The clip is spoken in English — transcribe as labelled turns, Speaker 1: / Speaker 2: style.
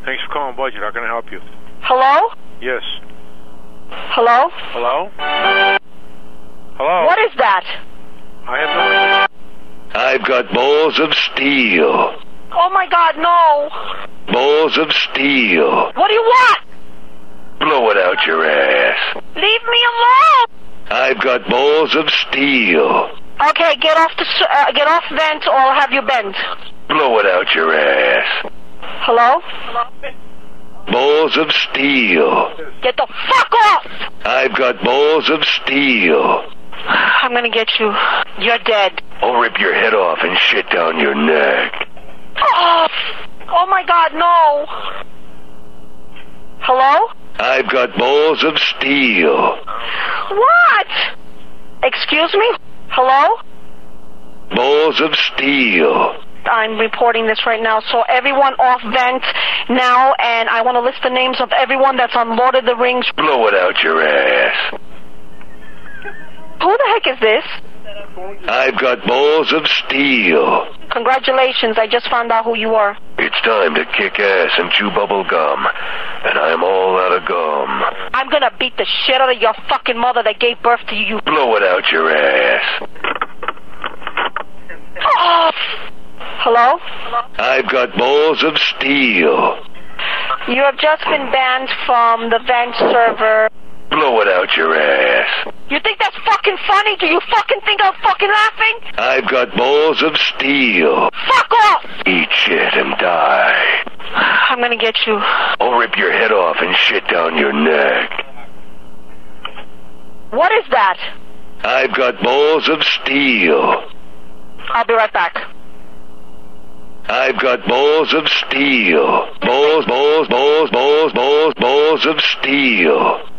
Speaker 1: Thanks for calling Budget. How can I help you?
Speaker 2: Hello?
Speaker 1: Yes.
Speaker 2: Hello?
Speaker 1: Hello? Hello?
Speaker 2: What is that?
Speaker 1: I have no idea.
Speaker 3: I've got balls of steel.
Speaker 2: Oh my God, no.
Speaker 3: Balls of steel.
Speaker 2: What do you want?
Speaker 3: Blow it out your ass.
Speaker 2: Leave me alone.
Speaker 3: I've got balls of steel.
Speaker 2: Okay, get off vent or I'll have you bent.
Speaker 3: Blow it out your ass.
Speaker 2: Hello?
Speaker 3: Balls of steel.
Speaker 2: Get the fuck off!
Speaker 3: I've got balls of steel.
Speaker 2: I'm gonna get you. You're dead.
Speaker 3: I'll rip your head off and shit down your neck.
Speaker 2: Oh my God, no. Hello?
Speaker 3: I've got balls of steel.
Speaker 2: What? Excuse me? Hello?
Speaker 3: Balls of steel.
Speaker 2: I'm reporting this right now, so everyone off vent now, and I want to list the names of everyone that's on Lord of the Rings.
Speaker 3: Blow it out your ass.
Speaker 2: Who the heck is this?
Speaker 3: I've got balls of steel.
Speaker 2: Congratulations, I just found out who you are.
Speaker 3: It's time to kick ass and chew bubble gum, and I'm all out of gum.
Speaker 2: I'm gonna beat the shit out of your fucking mother that gave birth to you.
Speaker 3: Blow it out your ass.
Speaker 2: Hello?
Speaker 3: I've got balls of steel.
Speaker 2: You have just been banned from the vent server.
Speaker 3: Blow it out your ass.
Speaker 2: You think that's fucking funny? Do you fucking think I'm fucking laughing?
Speaker 3: I've got balls of steel.
Speaker 2: Fuck off!
Speaker 3: Eat shit and die.
Speaker 2: I'm gonna get you.
Speaker 3: I'll rip your head off and shit down your neck.
Speaker 2: What is that?
Speaker 3: I've got balls of steel.
Speaker 2: I'll be right back.
Speaker 3: I've got balls of steel. Balls of steel.